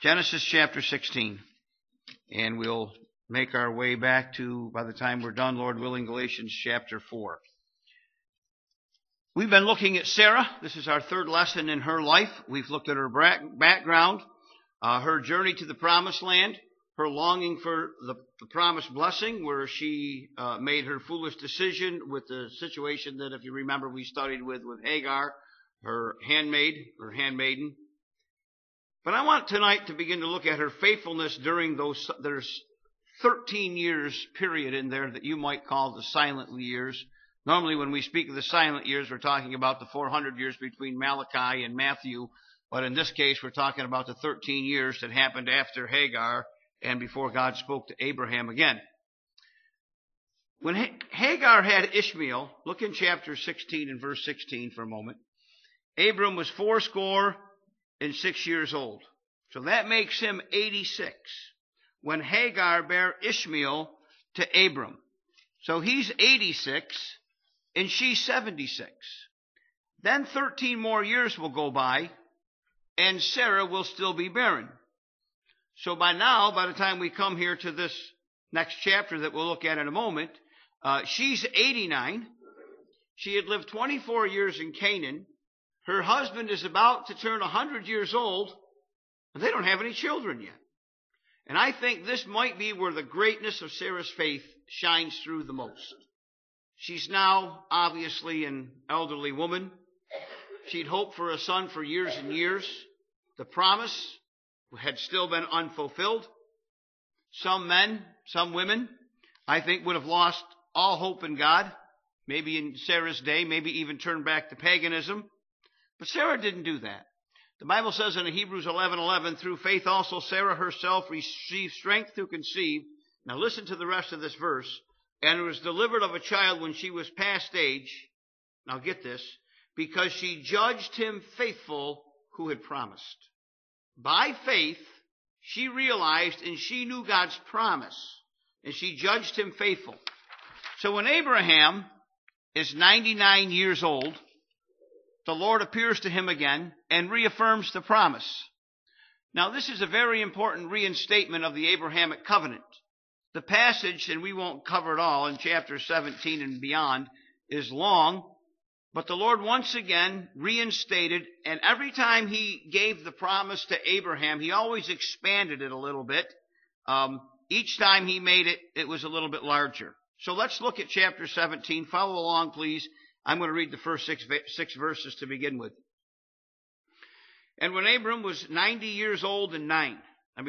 Genesis chapter 16. And we'll make our way back to, by the time we're done, Lord willing, Galatians chapter 4. We've been looking at Sarah. This is our third lesson in her life. We've looked at her background, her journey to the promised land, her longing for the promised blessing, where she made her foolish decision with the situation that, if you remember, we studied with Hagar, her handmaiden. But I want tonight to begin to look at her faithfulness during there's 13 years period in there that you might call the silent years. Normally when we speak of the silent years, we're talking about the 400 years between Malachi and Matthew. But in this case, we're talking about the 13 years that happened after Hagar and before God spoke to Abraham again. When Hagar had Ishmael, look in chapter 16 and verse 16 for a moment. Abram was 80 years old. So that makes him 86 when Hagar bare Ishmael to Abram. So he's 86 and she's 76. Then 13 more years will go by and Sarah will still be barren. So by now, by the time we come here to this next chapter that we'll look at in a moment, she's 89. She had lived 24 years in Canaan. Her husband is about to turn 100 years old, and they don't have any children yet. And I think this might be where the greatness of Sarah's faith shines through the most. She's now obviously an elderly woman. She'd hoped for a son for years and years. The promise had still been unfulfilled. Some men, some women, I think would have lost all hope in God, maybe in Sarah's day, maybe even turned back to paganism. But Sarah didn't do that. The Bible says in Hebrews 11:11, through faith also Sarah herself received strength to conceive. Now listen to the rest of this verse. And was delivered of a child when she was past age. Now get this. Because she judged him faithful who had promised. By faith, she realized and she knew God's promise. And she judged him faithful. So when Abraham is 99 years old, the Lord appears to him again and reaffirms the promise. Now, this is a very important reinstatement of the Abrahamic covenant. The passage, and we won't cover it all in chapter 17 and beyond, is long, but the Lord once again reinstated, and every time he gave the promise to Abraham, he always expanded it a little bit. Each time he made it, it was a little bit larger. So let's look at chapter 17. Follow along, please. I'm going to read the first six verses to begin with. And when Abram was 90 years old and 99.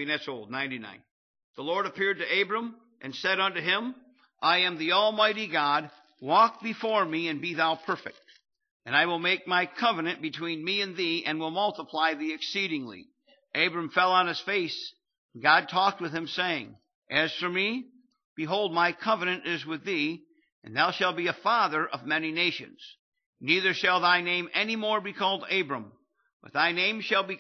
The Lord appeared to Abram and said unto him, I am the Almighty God. Walk before me and be thou perfect. And I will make my covenant between me and thee and will multiply thee exceedingly. Abram fell on his face. God talked with him, saying, As for me, behold, my covenant is with thee, and thou shalt be a father of many nations. Neither shall thy name any more be called Abram, but thy name shall be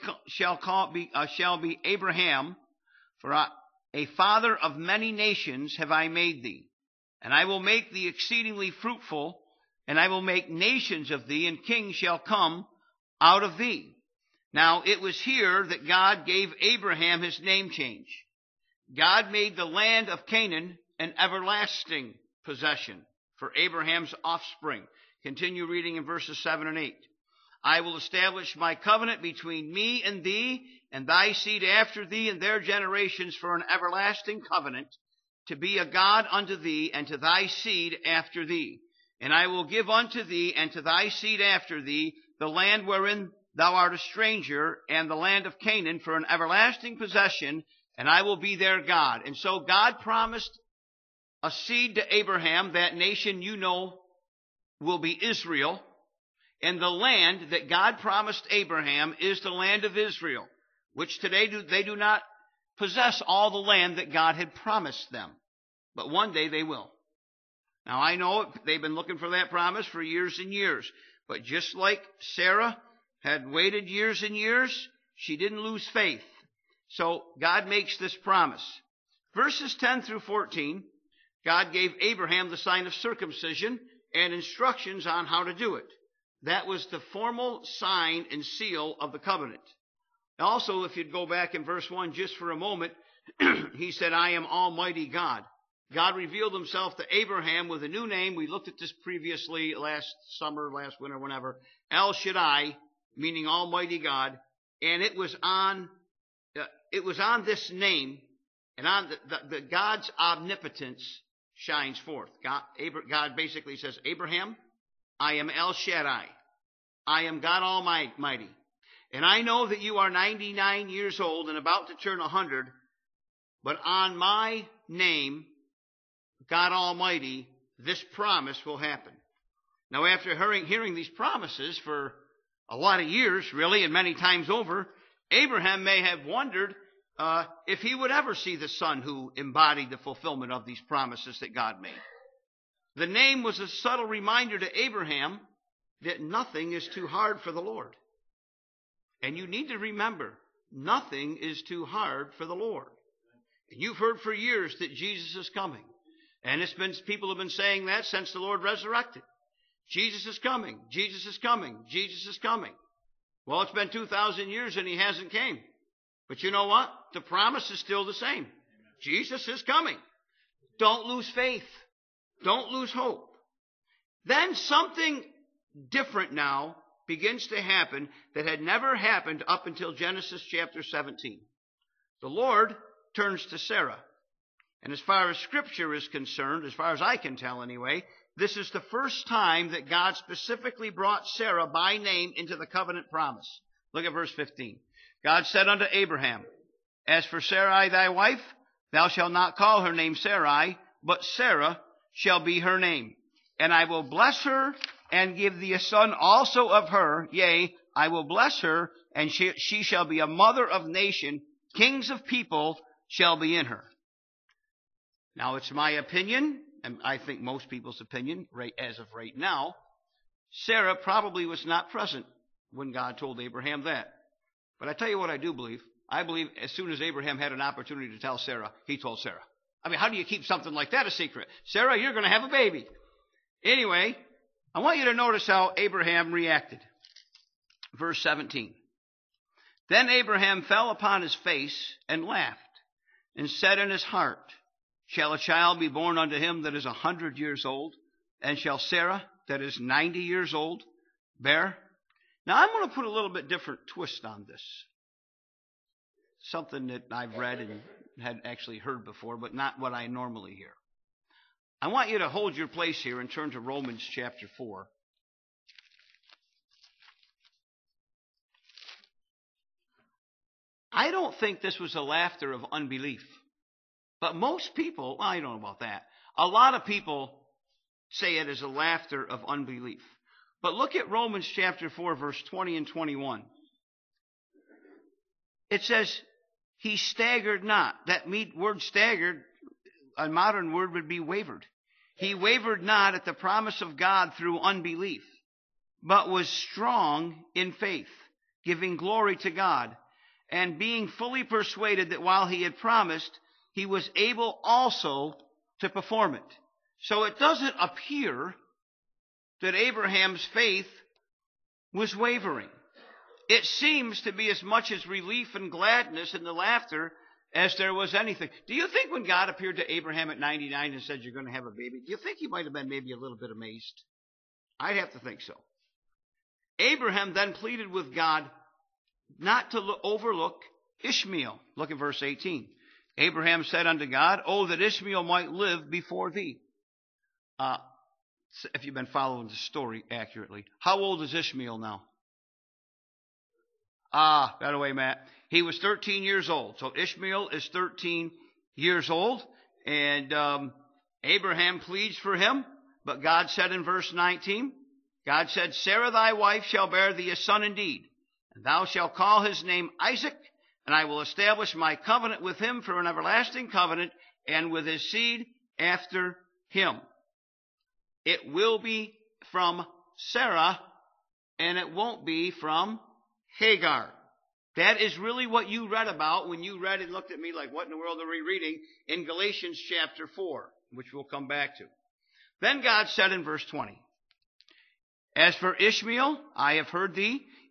Abraham, for a father of many nations have I made thee. And I will make thee exceedingly fruitful, and I will make nations of thee, and kings shall come out of thee. Now it was here that God gave Abraham his name change. God made the land of Canaan an everlasting possession for Abraham's offspring. Continue reading in verses 7 and 8. I will establish my covenant between me and thee, and thy seed after thee, and their generations for an everlasting covenant, to be a God unto thee, and to thy seed after thee. And I will give unto thee, and to thy seed after thee, the land wherein thou art a stranger, and the land of Canaan for an everlasting possession, and I will be their God. And so God promised a seed to Abraham. That nation, you know, will be Israel. And the land that God promised Abraham is the land of Israel, which today they do not possess all the land that God had promised them. But one day they will. Now I know they've been looking for that promise for years and years. But just like Sarah had waited years and years, she didn't lose faith. So God makes this promise. Verses 10 through 14, God gave Abraham the sign of circumcision and instructions on how to do it. That was the formal sign and seal of the covenant. Also, if you'd go back in verse 1 just for a moment, he said, I am Almighty God. God revealed himself to Abraham with a new name. We looked at this previously last summer, last winter, whenever. El Shaddai, meaning Almighty God. And it was on this name, and on the God's omnipotence shines forth. God basically says, Abraham, I am El Shaddai. I am God Almighty. And I know that you are 99 years old and about to turn 100, but on my name, God Almighty, this promise will happen. Now, after hearing these promises for a lot of years, really, and many times over, Abraham may have wondered if he would ever see the son who embodied the fulfillment of these promises that God made. The name was a subtle reminder to Abraham that nothing is too hard for the Lord. And you need to remember, nothing is too hard for the Lord. And you've heard for years that Jesus is coming. And people have been saying that since the Lord resurrected. Jesus is coming. Jesus is coming. Jesus is coming. Well, it's been 2,000 years and he hasn't came. But you know what? The promise is still the same. Jesus is coming. Don't lose faith. Don't lose hope. Then something different now begins to happen that had never happened up until Genesis chapter 17. The Lord turns to Sarah. And as far as Scripture is concerned, as far as I can tell anyway, this is the first time that God specifically brought Sarah by name into the covenant promise. Look at verse 15. God said unto Abraham, As for Sarai thy wife, thou shalt not call her name Sarai, but Sarah shall be her name. And I will bless her and give thee a son also of her. Yea, I will bless her, and she shall be a mother of nation. Kings of people shall be in her. Now, it's my opinion, and I think most people's opinion, as of right now, Sarah probably was not present when God told Abraham that. But I tell you what I do believe. I believe as soon as Abraham had an opportunity to tell Sarah, he told Sarah. I mean, how do you keep something like that a secret? Sarah, you're going to have a baby. Anyway, I want you to notice how Abraham reacted. Verse 17. Then Abraham fell upon his face and laughed, and said in his heart, Shall a child be born unto him that is 100 years old? And shall Sarah, that is 90 years old, bear? Now, I'm going to put a little bit different twist on this. Something that I've read and had actually heard before, but not what I normally hear. I want you to hold your place here and turn to Romans chapter 4. I don't think this was a laughter of unbelief. But most people, well, I don't know about that. A lot of people say it as a laughter of unbelief. But look at Romans chapter 4, verse 20 and 21. It says, he staggered not. That word staggered, a modern word would be wavered. He wavered not at the promise of God through unbelief, but was strong in faith, giving glory to God, and being fully persuaded that while he had promised, he was able also to perform it. So it doesn't appear that Abraham's faith was wavering. It seems to be as much as relief and gladness and the laughter as there was anything. Do you think when God appeared to Abraham at 99 and said, you're going to have a baby, do you think he might have been maybe a little bit amazed? I'd have to think so. Abraham then pleaded with God not to overlook Ishmael. Look at verse 18. Abraham said unto God, Oh, that Ishmael might live before thee. If you've been following the story accurately. How old is Ishmael now? By the way, Matt. He was 13 years old. So Ishmael is 13 years old. And Abraham pleads for him. But God said in verse 19, God said, Sarah thy wife shall bear thee a son indeed. And thou shalt call his name Isaac. And I will establish my covenant with him for an everlasting covenant, and with his seed after him. It will be from Sarah, and it won't be from Hagar. That is really what you read about when you read and looked at me like, what in the world are we reading? In Galatians chapter 4, which we'll come back to. Then God said in verse 20, As for Ishmael, I have heard thee,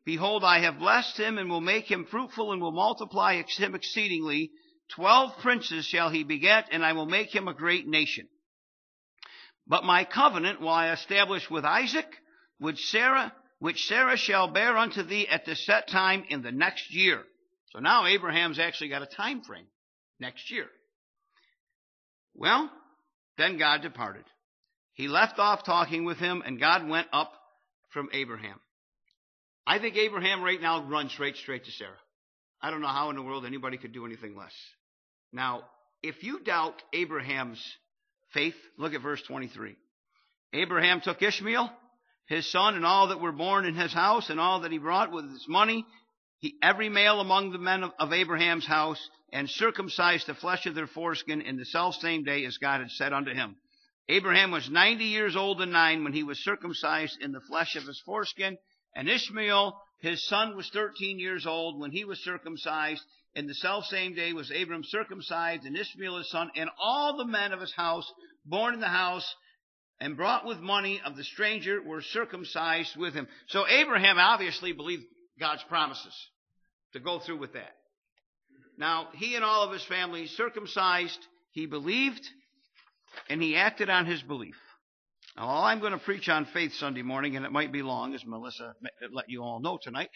Behold, I have blessed him, and will make him fruitful, and will multiply him exceedingly. 12 princes shall he beget, and I will make him a great nation. But my covenant will I establish with Isaac, which Sarah shall bear unto thee at the set time in the next year. So now Abraham's actually got a time frame. Next year. Well, then God departed. He left off talking with him, and God went up from Abraham. I think Abraham right now runs right straight to Sarah. I don't know how in the world anybody could do anything less. Now, if you doubt Abraham's faith, look at verse 23. Abraham took Ishmael, his son, and all that were born in his house, and all that he brought with his money, every male among the men of Abraham's house, and circumcised the flesh of their foreskin in the selfsame day as God had said unto him. Abraham was 90 years old and 9 when he was circumcised in the flesh of his foreskin, and Ishmael, his son, was 13 years old when he was circumcised. In the selfsame day was Abram circumcised, and Ishmael his son, and all the men of his house, born in the house, and brought with money of the stranger, were circumcised with him. So Abraham obviously believed God's promises to go through with that. Now, he and all of his family circumcised, he believed, and he acted on his belief. Now, I'm going to preach on faith Sunday morning, and it might be long, as Melissa let you all know tonight.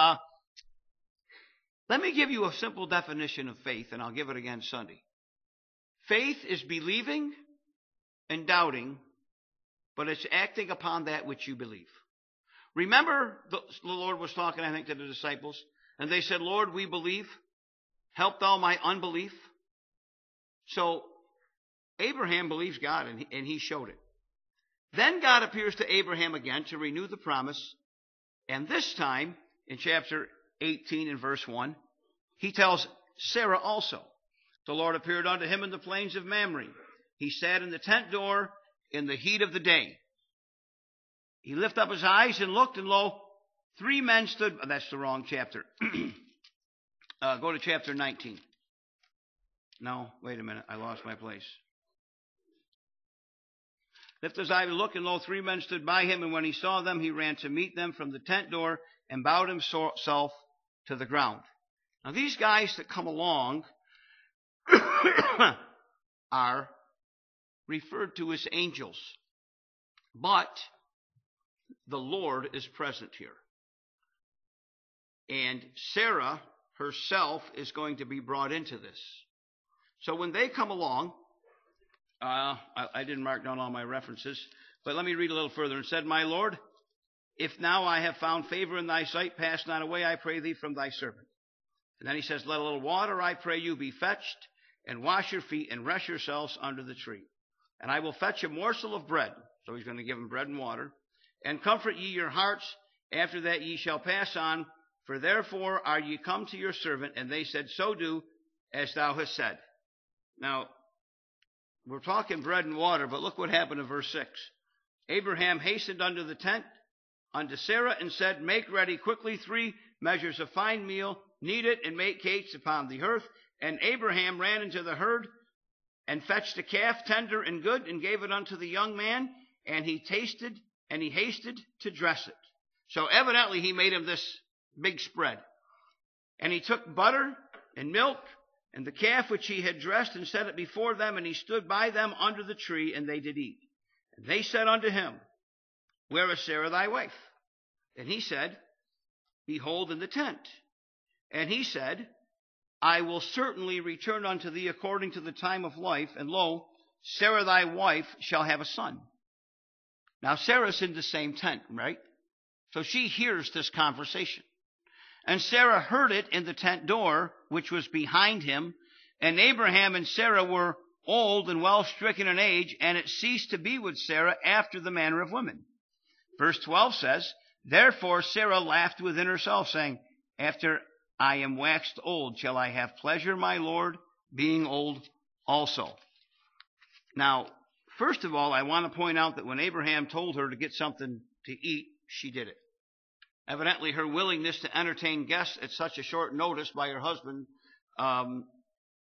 Let me give you a simple definition of faith, and I'll give it again Sunday. Faith is believing and doubting, but it's acting upon that which you believe. Remember, the Lord was talking, I think, to the disciples, and they said, Lord, we believe. Help thou my unbelief. So Abraham believes God, and he showed it. Then God appears to Abraham again to renew the promise. And this time, in chapter 18 and verse 1, he tells Sarah also. The Lord appeared unto him in the plains of Mamre. He sat in the tent door in the heat of the day. He lifted up his eyes and looked, and lo, 3 men stood. That's the wrong chapter. Go to chapter 19. No, wait a minute. I lost my place. Lift his eye to look, and lo, 3 men stood by him, and when he saw them, he ran to meet them from the tent door and bowed himself to the ground. Now, these guys that come along are referred to as angels, but the Lord is present here. And Sarah herself is going to be brought into this. So when they come along, I didn't mark down all my references, but let me read a little further. It said, My Lord, if now I have found favor in thy sight, pass not away, I pray thee, from thy servant. And then he says, Let a little water, I pray you, be fetched, and wash your feet, and rest yourselves under the tree. And I will fetch a morsel of bread. So he's going to give them bread and water. And comfort ye your hearts. After that ye shall pass on. For therefore are ye come to your servant. And they said, So do as thou hast said. Now, we're talking bread and water, but look what happened in verse 6. Abraham hastened unto the tent unto Sarah and said, Make ready quickly 3 measures of fine meal, knead it, and make cakes upon the hearth. And Abraham ran into the herd and fetched a calf tender and good, and gave it unto the young man, and he tasted, and he hasted to dress it. So evidently he made him this big spread. And he took butter and milk and the calf which he had dressed, and set it before them, and he stood by them under the tree, and they did eat. And they said unto him, Where is Sarah thy wife? And he said, Behold, in the tent. And he said, I will certainly return unto thee according to the time of life, and lo, Sarah thy wife shall have a son. Now Sarah's in the same tent, right? So she hears this conversation. And Sarah heard it in the tent door, which was behind him. And Abraham and Sarah were old and well stricken in age, and it ceased to be with Sarah after the manner of women. Verse 12 says, Therefore Sarah laughed within herself, saying, After I am waxed old, shall I have pleasure, my Lord, being old also? Now, first of all, I want to point out that when Abraham told her to get something to eat, she did it. Evidently, her willingness to entertain guests at such a short notice by her husband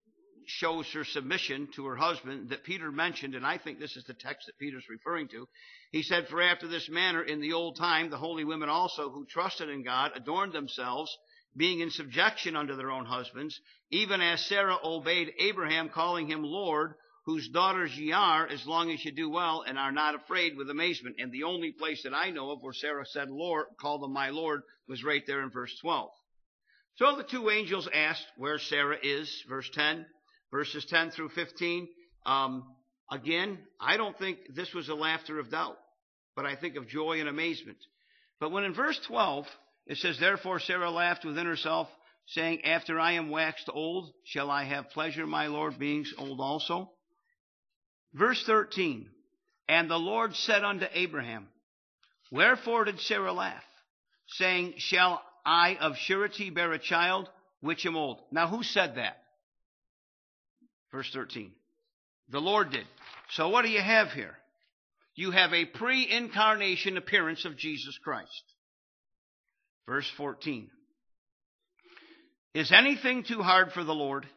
shows her submission to her husband that Peter mentioned, and I think this is the text that Peter's referring to. He said, "For after this manner in the old time, the holy women also who trusted in God adorned themselves, being in subjection unto their own husbands, even as Sarah obeyed Abraham, calling him Lord, whose daughters ye are, as long as ye do well and are not afraid with amazement." And the only place that I know of where Sarah said Lord, called him my Lord, was right there in verse 12. So the two angels asked where Sarah is, verse 10, verses 10 through 15. Again, I don't think this was a laughter of doubt, but I think of joy and amazement. But when in verse 12, it says, "Therefore Sarah laughed within herself, saying, After I am waxed old, shall I have pleasure, my Lord, being old also?" Verse 13, "And the Lord said unto Abraham, Wherefore did Sarah laugh, saying, Shall I of surety bear a child, which am old?" Now who said that? Verse 13. The Lord did. So what do you have here? You have a pre-incarnation appearance of Jesus Christ. Verse 14. "Is anything too hard for the Lord?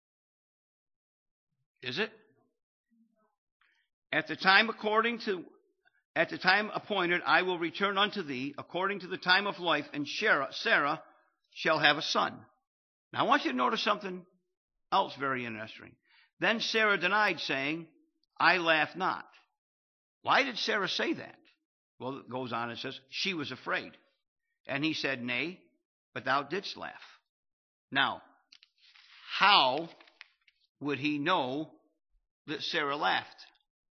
Is it? At the time appointed, I will return unto thee according to the time of life, and Sarah shall have a son." Now I want you to notice something else very interesting. "Then Sarah denied, saying, I laugh not." Why did Sarah say that? Well, it goes on and says, she was afraid. And he said, "Nay, but thou didst laugh." Now, how would he know that Sarah laughed?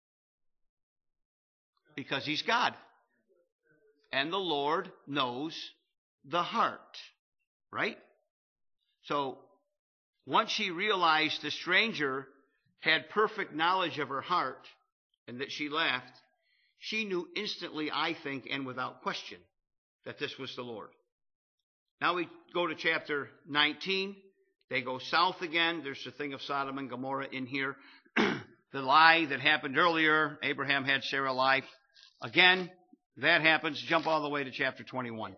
Because he's God. And the Lord knows the heart. Right? So, once she realized the stranger had perfect knowledge of her heart and that she laughed, she knew instantly, I think, and without question, that this was the Lord. Now we go to chapter 19. They go south again. There's the thing of Sodom and Gomorrah in here. The lie that happened earlier, Abraham had Sarah lie. Again, that happens. Jump all the way to chapter 21.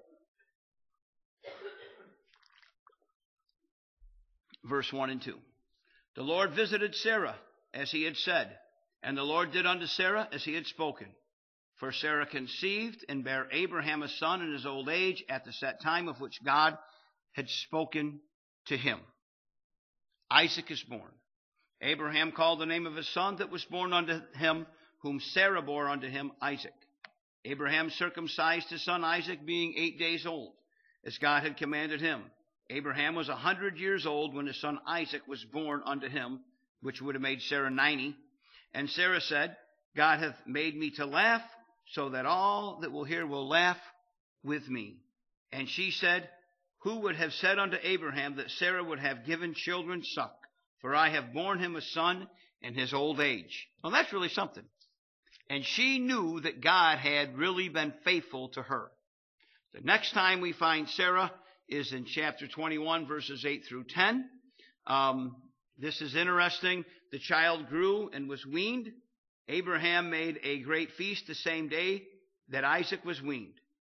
Verse 1 and 2. "The Lord visited Sarah, as he had said, and the Lord did unto Sarah as he had spoken. For Sarah conceived and bare Abraham a son in his old age at the set time of which God had spoken to him. Isaac is born. Abraham called the name of his son that was born unto him, whom Sarah bore unto him, Isaac. Abraham circumcised his son Isaac, being 8 days old, as God had commanded him. Abraham was 100 years old when his son Isaac was born unto him, which would have made Sarah 90. And Sarah said, God hath made me to laugh, so that all that will hear will laugh with me. And she said, Who would have said unto Abraham that Sarah would have given children suck? For I have borne him a son in his old age. Well, that's really something. And she knew that God had really been faithful to her. The next time we find Sarah is in chapter 21, verses 8 through 10. This is interesting. The child grew and was weaned. Abraham made a great feast the same day that Isaac was weaned.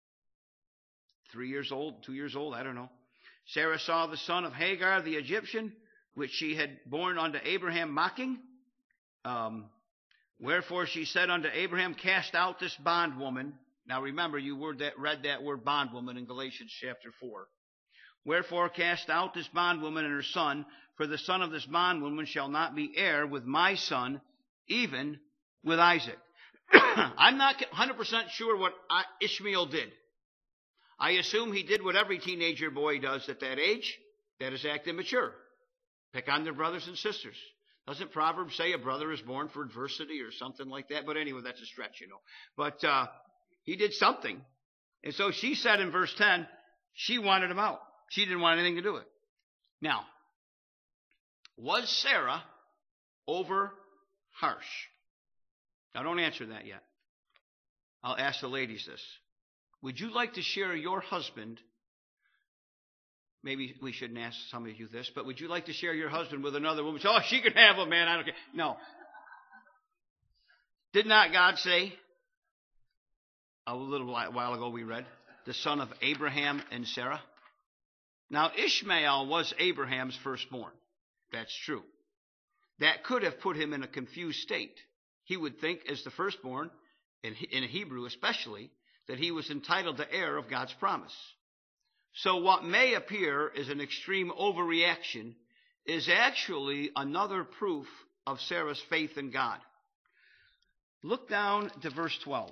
3 years old, 2 years old, I don't know. Sarah saw the son of Hagar, the Egyptian, which she had borne unto Abraham, mocking. Wherefore she said unto Abraham, Cast out this bondwoman. Now remember, you read that word bondwoman in Galatians chapter 4. Wherefore cast out this bondwoman and her son, for the son of this bondwoman shall not be heir with my son, even with Isaac. I'm not 100% sure what Ishmael did. I assume he did what every teenager boy does at that age. That is act immature. Pick on their brothers and sisters. Doesn't Proverbs say a brother is born for adversity or something like that? But anyway, that's a stretch, you know. But he did something. And so she said in verse 10, she wanted him out. She didn't want anything to do with it. Now, was Sarah over harsh? Now, don't answer that yet. I'll ask the ladies this. Would you like to share your husband? Maybe we shouldn't ask some of you this, but would you like to share your husband with another woman? Oh, she can have him, man. I don't care. No. Did not God say, a little while ago we read, the son of Abraham and Sarah? Now, Ishmael was Abraham's firstborn. That's true. that could have put him in a confused state. He would think, as the firstborn, in Hebrew especially, that he was entitled to heir of God's promise. So what may appear as an extreme overreaction is actually another proof of Sarah's faith in God. Look down to verse 12.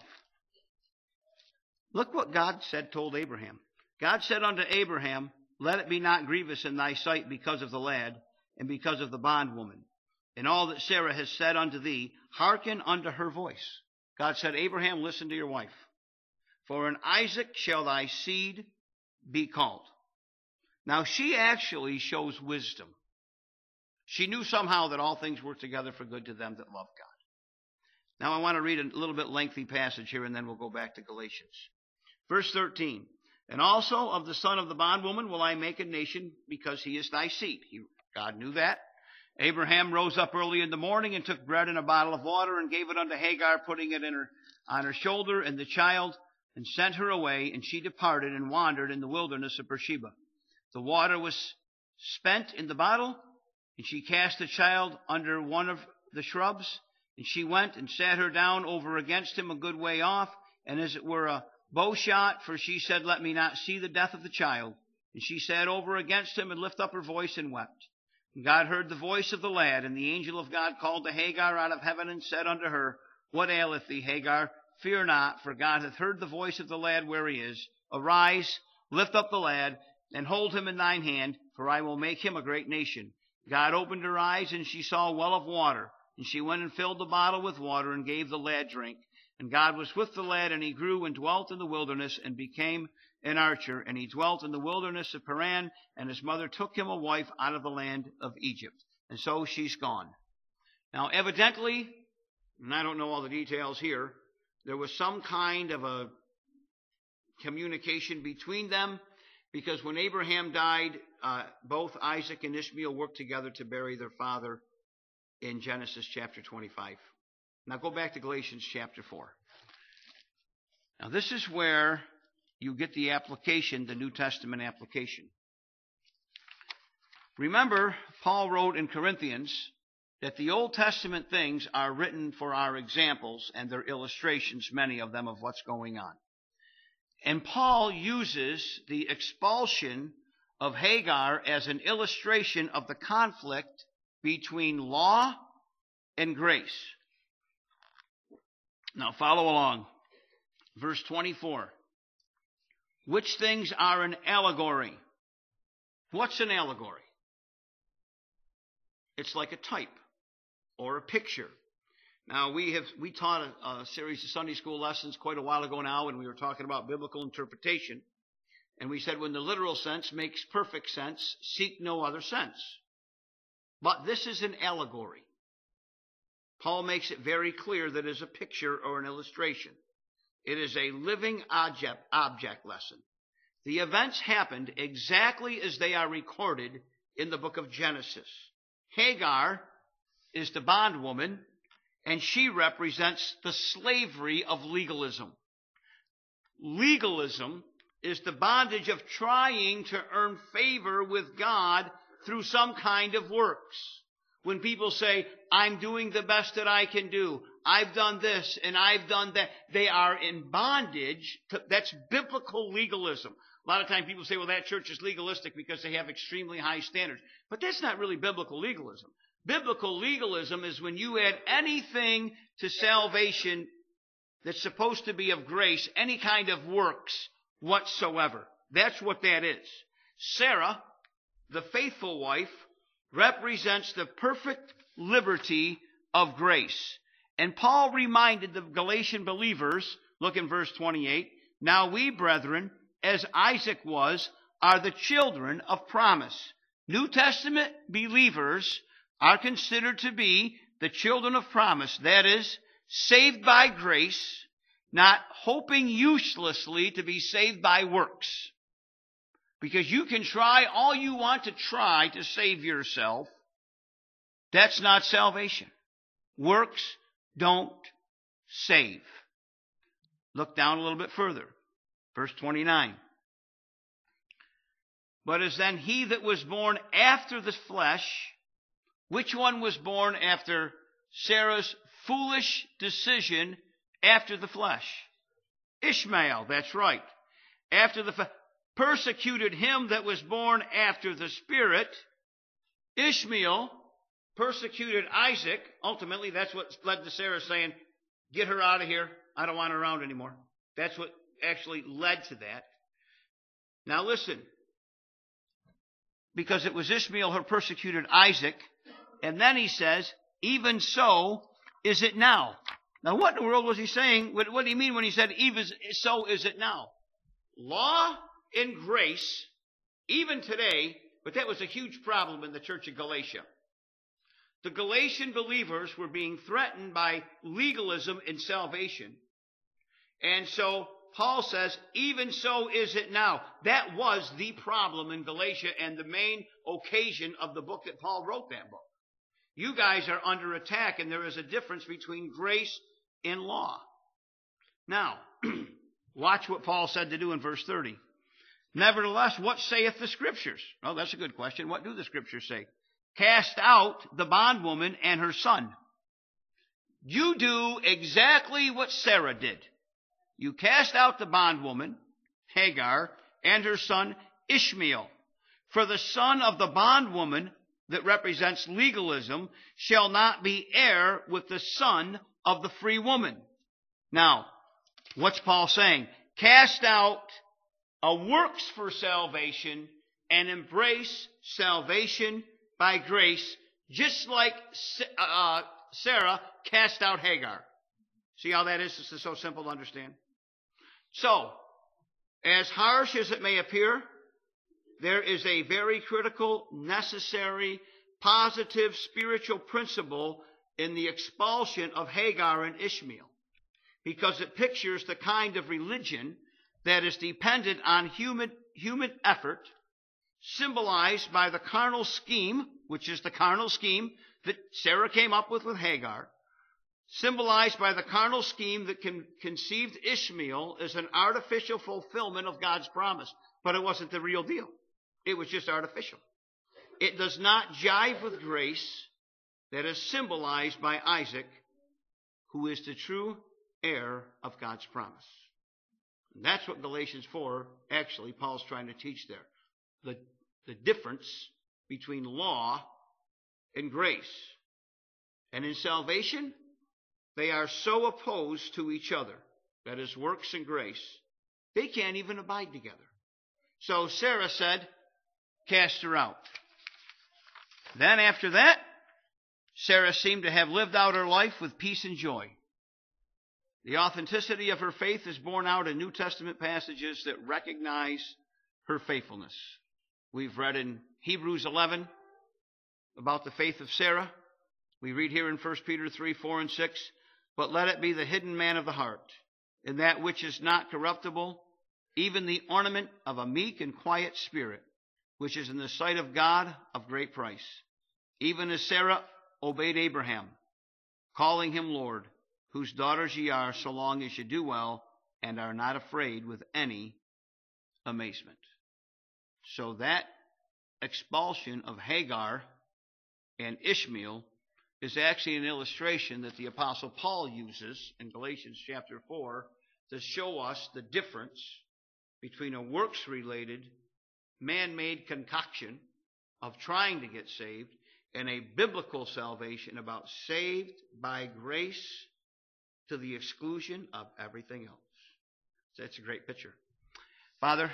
Look what God told Abraham. God said unto Abraham, let it be not grievous in thy sight because of the lad, and because of the bondwoman. And all that Sarah has said unto thee, hearken unto her voice. God said, Abraham, listen to your wife. For in Isaac shall thy seed be called. Now she actually shows wisdom. She knew somehow that all things work together for good to them that love God. Now I want to read a little bit lengthy passage here, and then we'll go back to Galatians. Verse 13. And also of the son of the bondwoman will I make a nation, because he is thy seed. God knew that. Abraham rose up early in the morning and took bread and a bottle of water and gave it unto Hagar, putting it on her shoulder and the child, and sent her away, and she departed and wandered in the wilderness of Beersheba. The water was spent in the bottle, and she cast the child under one of the shrubs, and she went and sat her down over against him a good way off, and as it were a bow shot, for she said, let me not see the death of the child. And she sat over against him and lifted up her voice and wept. And God heard the voice of the lad, and the angel of God called to Hagar out of heaven and said unto her, what aileth thee, Hagar? Fear not, for God hath heard the voice of the lad where he is. Arise, lift up the lad, and hold him in thine hand, for I will make him a great nation. God opened her eyes, and she saw a well of water. And she went and filled the bottle with water, and gave the lad drink. And God was with the lad, and he grew and dwelt in the wilderness, and became an archer. And he dwelt in the wilderness of Paran, and his mother took him a wife out of the land of Egypt. And so she's gone. Now evidently, and I don't know all the details here, there was some kind of a communication between them, because when Abraham died, both Isaac and Ishmael worked together to bury their father in Genesis chapter 25. Now go back to Galatians chapter 4. Now this is where you get the application, the New Testament application. Remember, Paul wrote in Corinthians that the Old Testament things are written for our examples, and they're illustrations, many of them, of what's going on. And Paul uses the expulsion of Hagar as an illustration of the conflict between law and grace. Now follow along. Verse 24. Which things are an allegory? What's an allegory? It's like a type or a picture. Now we taught a series of Sunday school lessons quite a while ago now, and we were talking about biblical interpretation. And we said when the literal sense makes perfect sense, seek no other sense. But this is an allegory. Paul makes it very clear that it is a picture or an illustration. It is a living object lesson. The events happened exactly as they are recorded in the book of Genesis. Hagar is the bondwoman, and she represents the slavery of legalism. Legalism is the bondage of trying to earn favor with God through some kind of works. When people say, I'm doing the best that I can do, I've done this and I've done that, they are in bondage. That's biblical legalism. A lot of times people say, well, that church is legalistic because they have extremely high standards. But that's not really biblical legalism. Biblical legalism is when you add anything to salvation that's supposed to be of grace, any kind of works whatsoever. That's what that is. Sarah, the faithful wife, represents the perfect liberty of grace. And Paul reminded the Galatian believers, look in verse 28, now we, brethren, as Isaac was, are the children of promise. New Testament believers are considered to be the children of promise. That is, saved by grace, not hoping uselessly to be saved by works. Because you can try all you want to try to save yourself. That's not salvation. Works don't save. Look down a little bit further. Verse 29. But as then he that was born after the flesh Which one was born after Sarah's foolish decision after the flesh? Ishmael, that's right. After the persecuted him that was born after the Spirit. Ishmael persecuted Isaac. Ultimately, that's what led to Sarah saying, get her out of here. I don't want her around anymore. That's what actually led to that. Now listen. Because it was Ishmael who persecuted Isaac. And then he says, even so is it now. Now what in the world was he saying? What did he mean when he said, even so is it now? Law and grace, even today, but that was a huge problem in the church of Galatia. The Galatian believers were being threatened by legalism in salvation. And so Paul says, even so is it now. That was the problem in Galatia and the main occasion of the book that Paul wrote that book. You guys are under attack, and there is a difference between grace and law. Now, watch what Paul said to do in verse 30. Nevertheless, what saith the Scriptures? Oh, that's a good question. What do the Scriptures say? Cast out the bondwoman and her son. You do exactly what Sarah did. You cast out the bondwoman, Hagar, and her son, Ishmael. For the son of the bondwoman, that represents legalism, shall not be heir with the son of the free woman. Now, what's Paul saying? Cast out a works for salvation and embrace salvation by grace, just like Sarah cast out Hagar. See how that is? This is so simple to understand. So, as harsh as it may appear, there is a very critical, necessary, positive spiritual principle in the expulsion of Hagar and Ishmael, because it pictures the kind of religion that is dependent on human effort, symbolized by the carnal scheme, which is the carnal scheme that Sarah came up with Hagar, symbolized by the carnal scheme that conceived Ishmael as an artificial fulfillment of God's promise. But it wasn't the real deal. It was just artificial. It does not jive with grace that is symbolized by Isaac, who is the true heir of God's promise. And that's what Galatians 4, actually, Paul's trying to teach there. The difference between law and grace. And in salvation, they are so opposed to each other, that is, works and grace, they can't even abide together. So Sarah said, cast her out. Then after that, Sarah seemed to have lived out her life with peace and joy. The authenticity of her faith is borne out in New Testament passages that recognize her faithfulness. We've read in Hebrews 11 about the faith of Sarah. We read here in 1 Peter 3, 4, and 6, but let it be the hidden man of the heart, in that which is not corruptible, even the ornament of a meek and quiet spirit, which is in the sight of God of great price. Even as Sarah obeyed Abraham, calling him Lord, whose daughters ye are, so long as ye do well, and are not afraid with any amazement. So that expulsion of Hagar and Ishmael is actually an illustration that the Apostle Paul uses in Galatians chapter 4 to show us the difference between a works-related, man-made concoction of trying to get saved and a biblical salvation about saved by grace to the exclusion of everything else. So that's a great picture. Father,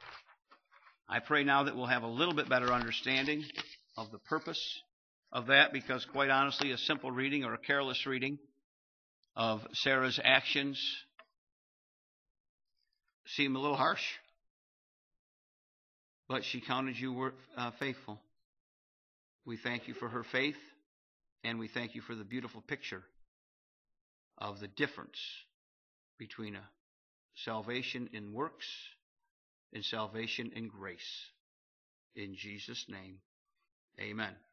I pray now that we'll have a little bit better understanding of the purpose of that, because quite honestly, a simple reading or a careless reading of Sarah's actions seem a little harsh. But she counted you faithful. We thank you for her faith, and we thank you for the beautiful picture of the difference between a salvation in works and salvation in grace. In Jesus' name, amen.